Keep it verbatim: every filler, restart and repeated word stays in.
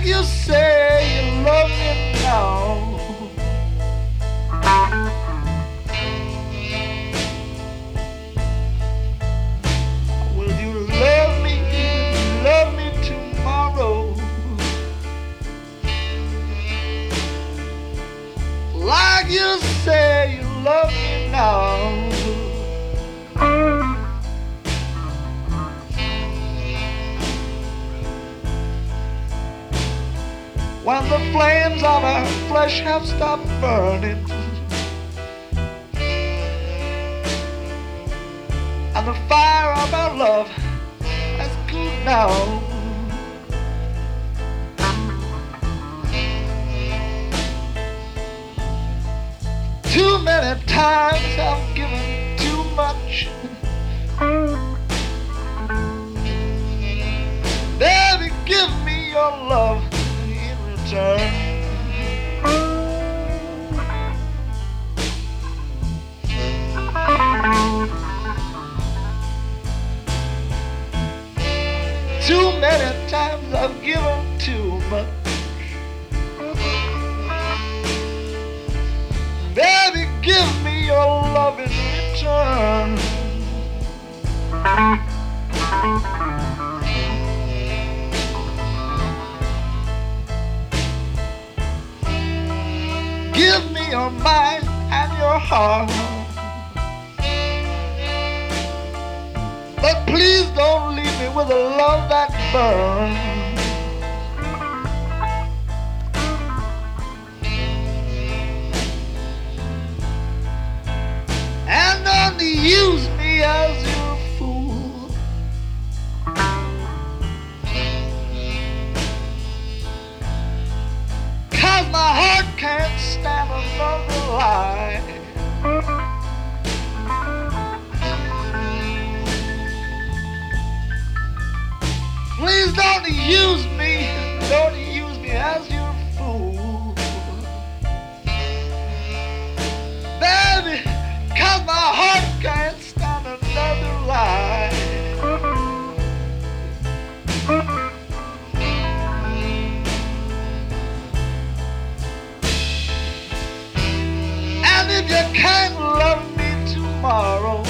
you say you love me now. Will you love me, love me tomorrow? Like you say you love me now. When the flames of our flesh have stopped burning and the fire of our love has cooled down, too many times I've given too much. Baby, give me your love in return. Too many times I've given too much. Baby, give me your love in return. Give me your mind and your heart, but please don't leave me with a love that burns. And don't use me as your fool. Cause my heart can't stand another lie. Please don't use me, don't use me as your fool. Baby, cause my heart can't stand another lie. And if you can't love me tomorrow,